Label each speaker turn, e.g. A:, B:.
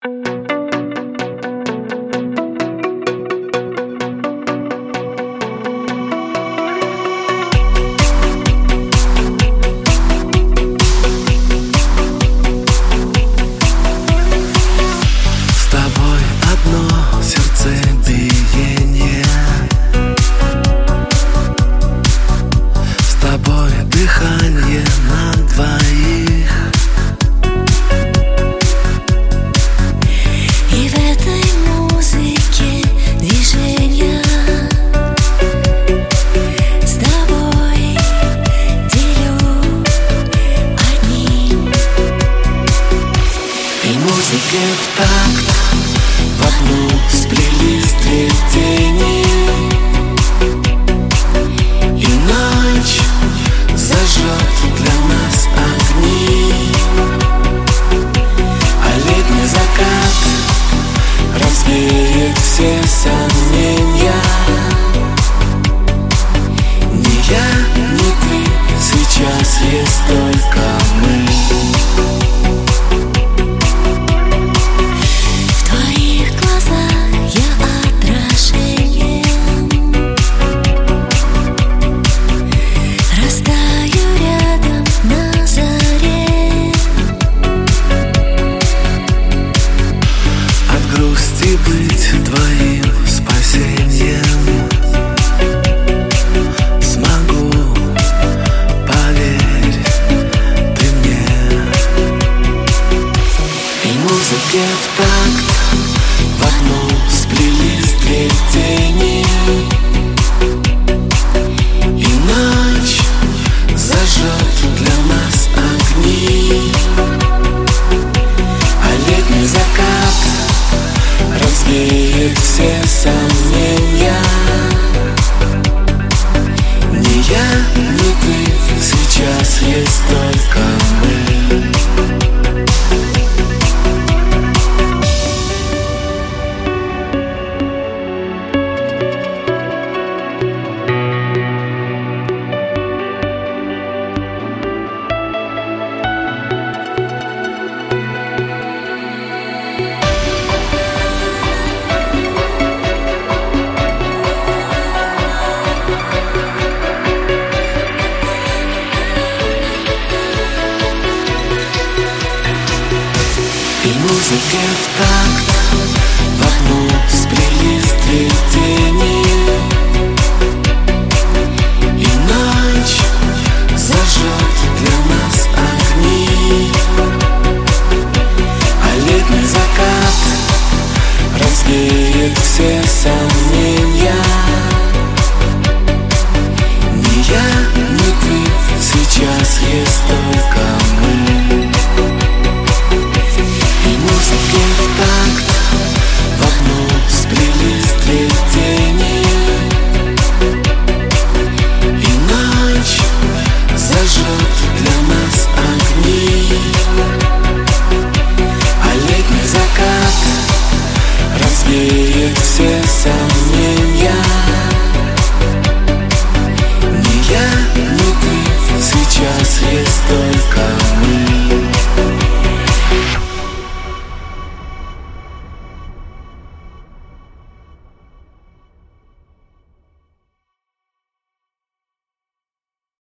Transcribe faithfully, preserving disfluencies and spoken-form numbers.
A: Дыхание на двоих,
B: и в этой музыке движения с тобой делю одним.
A: и музыке в такт в одну сплелись две тени, и ночь зажжет для нас огни, а летний закат развеет все сомнения. Ни я, ни ты, сейчас есть только мы.
B: В твоих глазах я отражением растаю рядом на заре.
A: От грусти быть твоим спасением смогу, поверь ты мне. И музыке в такт в одну сплелись две тени, и ночь зажжет для нас огни, а летний закат развеет все сомнения. Ни я, ни ты, сейчас есть только мы. И музыке в такт в одну сплелись две тени, и ночь зажжет для нас огни, а летний закат развеет все сомнения. Ни я, ни ты, сейчас есть только мы. И музыке в такт в одну сплелись две тени, и ночь зажжет для нас огни, а летний закат развеет все сомнения. Ни я, ни ты, сейчас есть только